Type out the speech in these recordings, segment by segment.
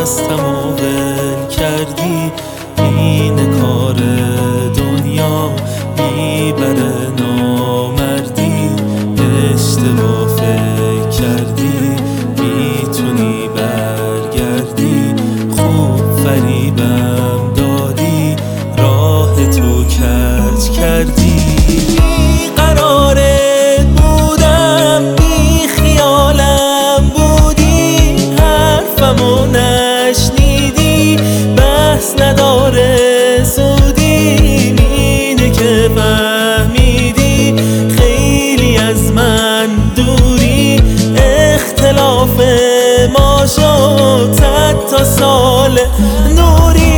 دستمو ول کردی. این کار دنیا میبره نامردی. اشتباه فکر کردی میتونی برگردی. خوب فریبم دادی راه تو کج کردی. بیقرارت بودم بی خیالم بودی. حرفمو نشنیدی بحث نداره سودی. اینه که فهمیدی خیلی از من دوری. اختلاف ما شد 100 تا سال نوری.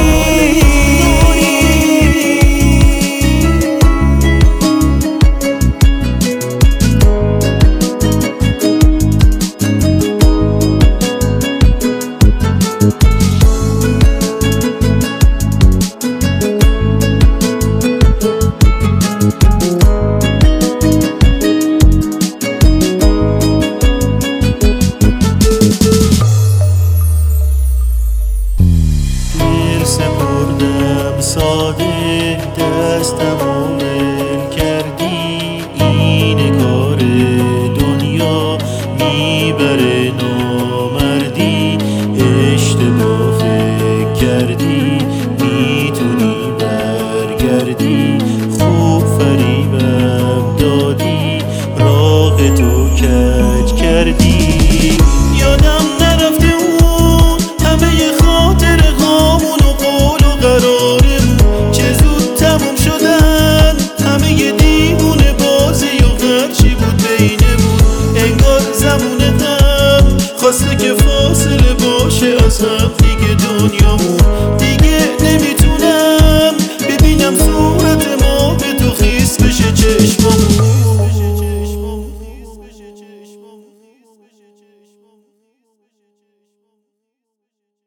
سپردم ساده دستمو ول کردی. این کار دنیا میبره نامردی. اشتباه فکر کردی میتونی برگردی. خوب فریبم دادی راه تو کج کردی. یادم نرفته اون همه خاطره هامون و قول و قرارمون چه زود تموم شدن. همه دیوونه بازی و هرچی بود بینمون. انگار زمون هم خواسته که فاصله باشه از هم دیگه دنیامون.